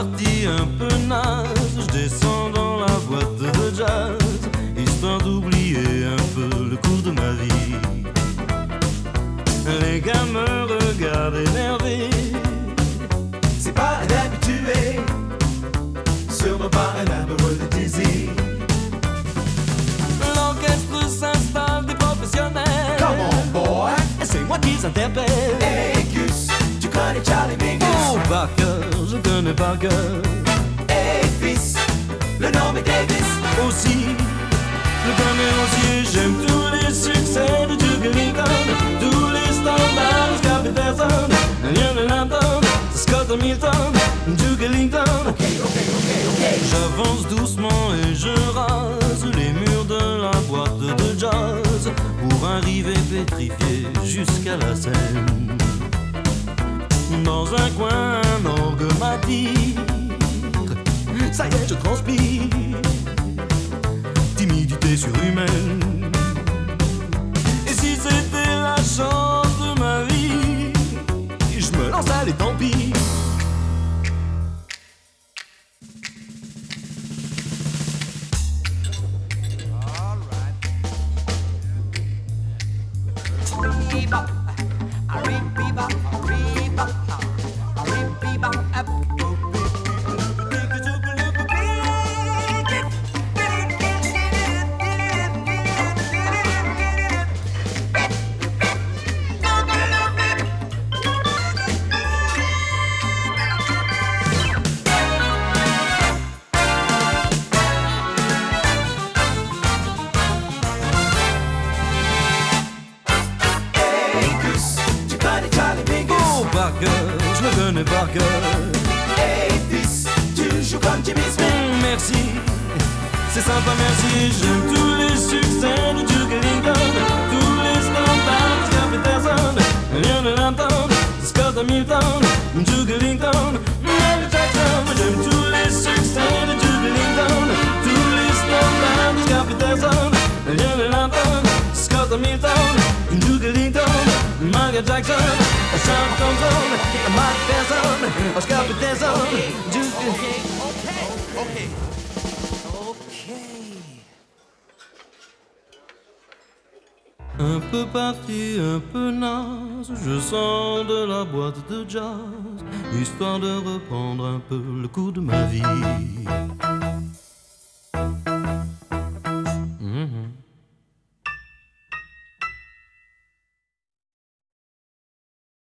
parti un peu naze, je descends dans la boîte de jazz, histoire d'oublier un peu le cours de ma vie. Les gars me regardent énervés. C'est pas un habitué, sûrement pas un amoureux de désir. L'orchestre s'installe des professionnels. Come on boy, C'est moi qui s'interpelle. hey Gus, tu connais Charlie Mingus? Oh, par cœur, je connais par cœur. Hey fils, le nom est Davis. Aussi, je connais aussi, j'aime tous les succès de Duke Ellington, tous les standards de Scott Peterson, Lionel Hampton, Scott Hamilton, Duke Ellington. Ok. J'avance doucement et je rase les murs de la boîte de jazz pour arriver pétrifié jusqu'à la scène. Dans un coin, un orgue m'a dit, ça y est, je transpire, timidité surhumaine. Et si c'était la chance de ma vie, je me lance, allez, tant pis. Par cœur, je le connais par cœur. Hey fils, tu joues comme Jimmy Smith. Merci, c'est sympa, merci. J'aime tous les succès de Duke Ellington, tous les standards de Scott Peterson, Lionel Hampton, Scott Hamilton, Duke Ellington, Michael Jackson. J'aime tous les succès de Duke Ellington, tous les standards de Scott Peterson, Lionel Hampton, Scott Hamilton, Duke Ellington, Michael Jackson, Sean Thompson, Mike Tyson, Scott Peterson, Duke. Ok. Un peu parti, un peu naze, je sors de la boîte de jazz, histoire de reprendre un peu le cours de ma vie.